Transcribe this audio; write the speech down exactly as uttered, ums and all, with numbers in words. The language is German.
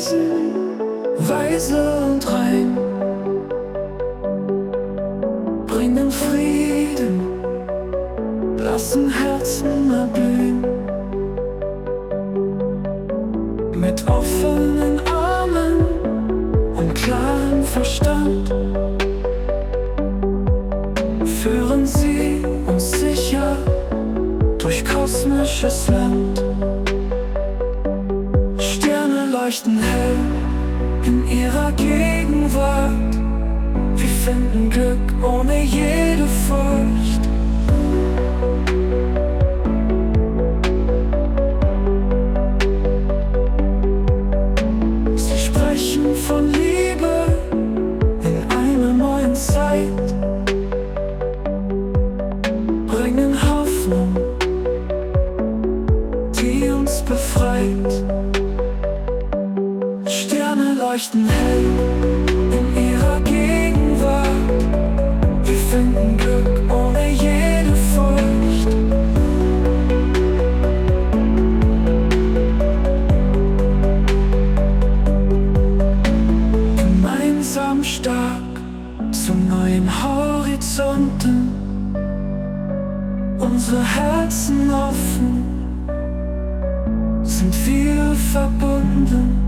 Wesen, weise und rein, bringen Frieden, lassen Herzen erblühen. Mit offenen Armen und klarem Verstand führen sie uns sicher durch kosmisches Land. Sterne leuchten hell in ihrer Gegenwart. Wir finden Glück ohne jede Furcht. Sie sprechen von Liebe in einer neuen Zeit, bringen Hoffnung, die uns befreit. Sterne leuchten hell in ihrer Gegenwart. Wir finden Glück ohne jede Furcht. Gemeinsam stark zu neuen Horizonten, unsere Herzen offen, sind wir verbunden.